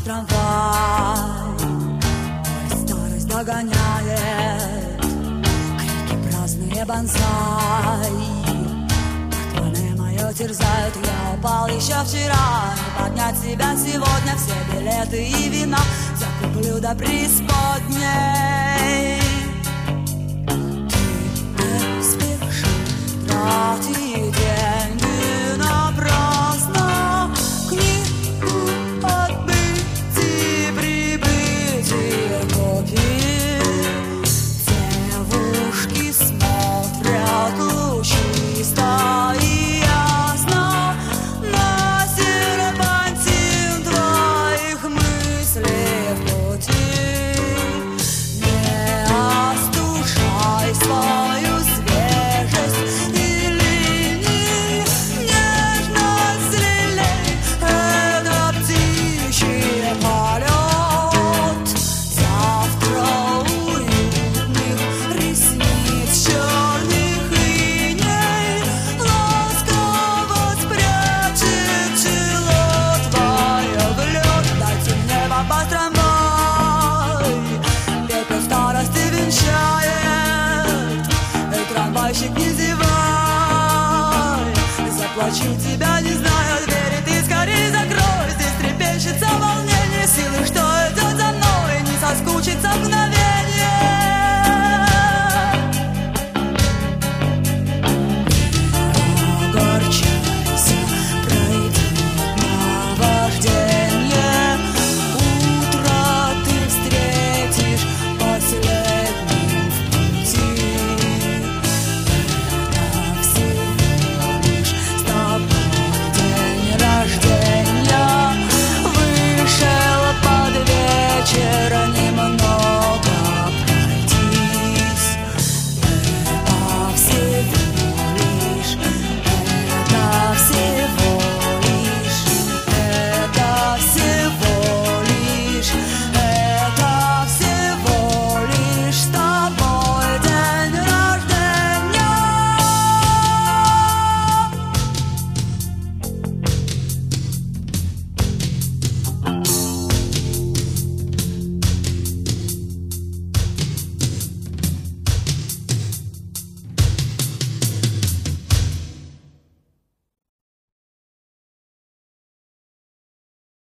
трамвай. Ой, старость догоняет, крики праздные бонсай. Паркмане мое терзают, я упал еще вчера. Не поднять себя сегодня, все билеты и вина закуплю до преисподней. Ты не спеши тратить деньги напрасно. Книгу отбытий, прибытий купи. Девушки смотрят лучисто и ясно на серпантин твоих мыслей в пути. Не остужай свою свежесть и линии, нежность лилей — это птичий полет. Завтра уютных ресниц черных иней ласково спрячет чело твое в лед. Дайте мне попасть в трамвай, пепел старости венчает. Эй, трамвайщик, не зевай, заплачу тебя, не